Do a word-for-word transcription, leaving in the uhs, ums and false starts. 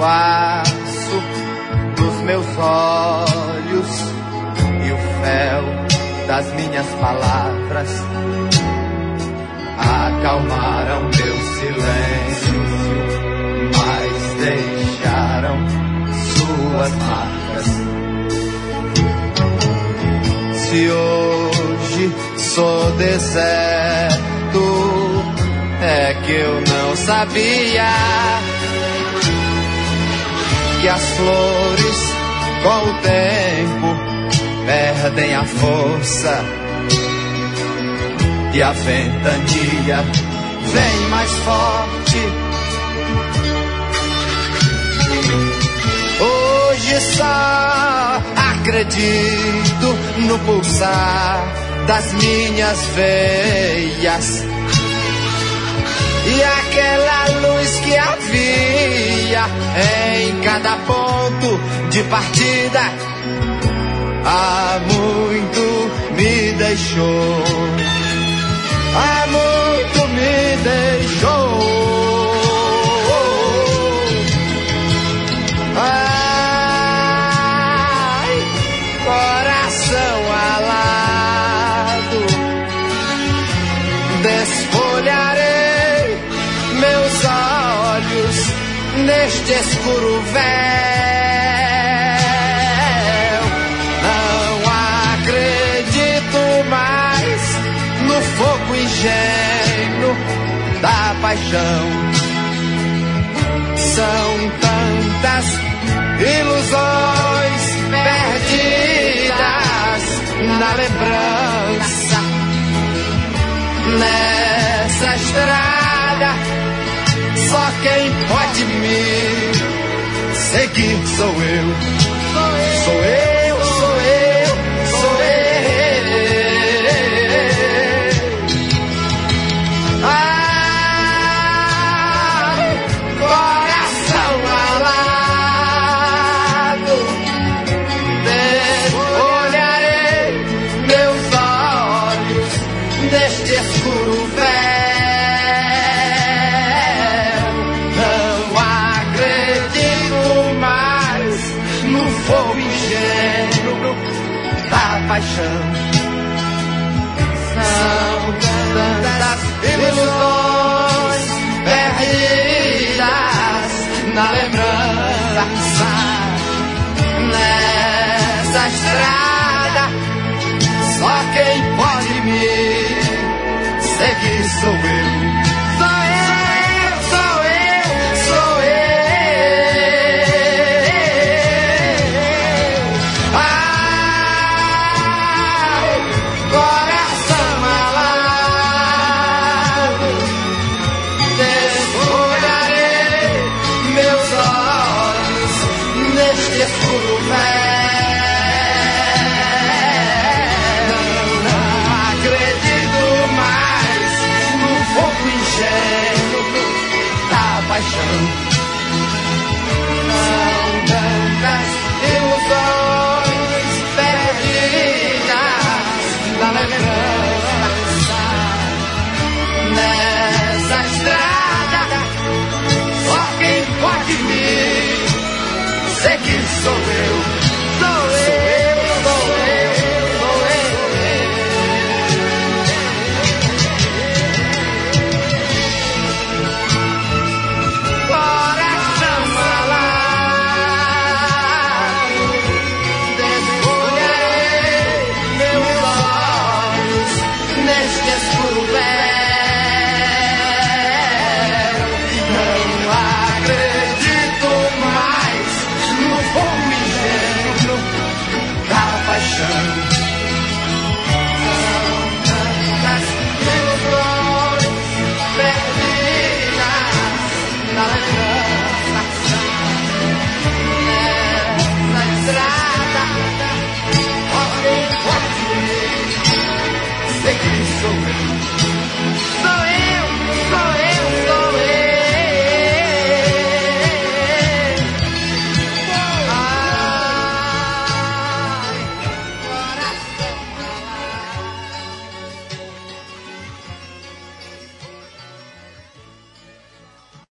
o aço dos meus olhos e o fel das minhas palavras acalmaram meu silêncio, mas deixaram suas marcas. Se hoje sou deserto, é que eu não sabia que as flores com o tempo perdem a força e a ventania vem mais forte. Hoje só acredito no pulsar das minhas veias e aquela luz que havia em cada ponto de partida há muito me deixou, há muito me deixou. Ai, coração alado, desfolharei meus olhos neste escuro véu. Não acredito mais no fogo ingênuo da paixão. São tantas ilusões perdidas na lembrança. Nessa estrada só quem pode me seguir sou eu. Sou eu, sou eu, sou eu. Ai, coração alado, olharei meus olhos neste escuro véu. Não acredito mais no fogo ingênuo da paixão. São tantas ilusões perdidas na lembrança. Nessa estrada só quem pode me seguir sou eu. São tantas ilusões perdidas na lembrança. Nessa estrada só quem pode me seguir sou eu. Sou eu, sou eu, sou eu. Perdidas na